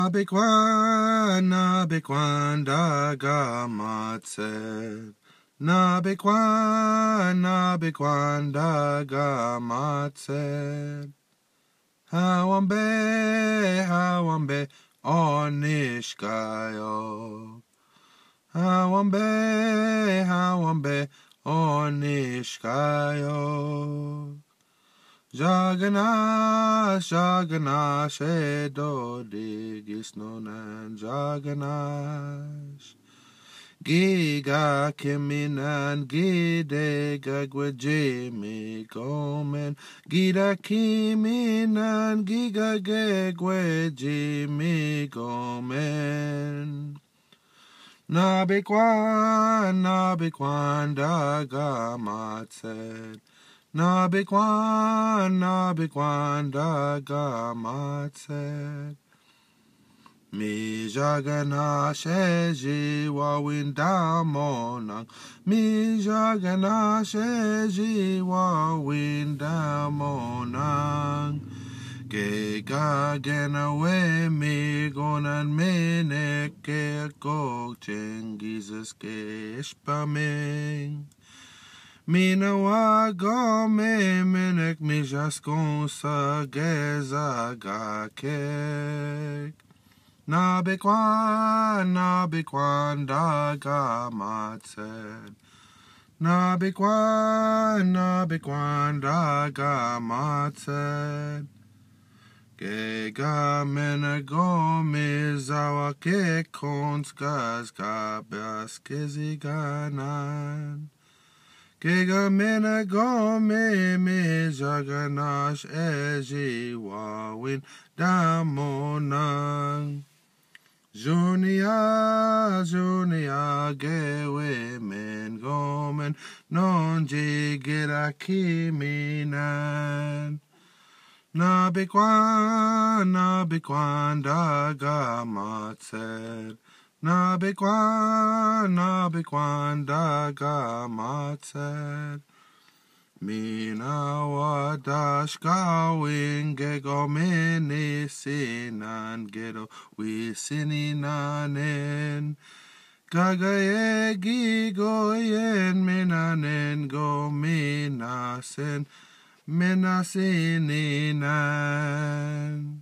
Nabekwan dagamatsed. Nabekwan dagamatsed. Hawambe, onishkayo. Hawambe, onishkayo. Jaganash, edodi gisnonan Jaganash. Giga kiminan gidega gwejimi gomen. Gida kiminan giga gegwejimi gomen. Nabekwan dagamatsed. Nabekwan dagamatsed. Mi Jaganash ejiwa windamonang. Mi Jaganash ejiwa windamonang. Gega genawe mi gonan meneke go Jesus ke ishpaming. Mina wago me menek mi jaskon sa geza gakek. Nabekwan dagamatsed. Nabekwan dagamatsed. Gega menego mizawa ke konskaz kabas keziganan. Gega menego me Jaganash ejiwa win damonang. Junia gewe men gomen non jigira kiminan. Nabekwan dagamatsed. Nabekwan dagamatsed. Mina wadash gawin gego menisinan gedo wisininanen. Gagaye gigoyen minanen go minasen. Menasininan.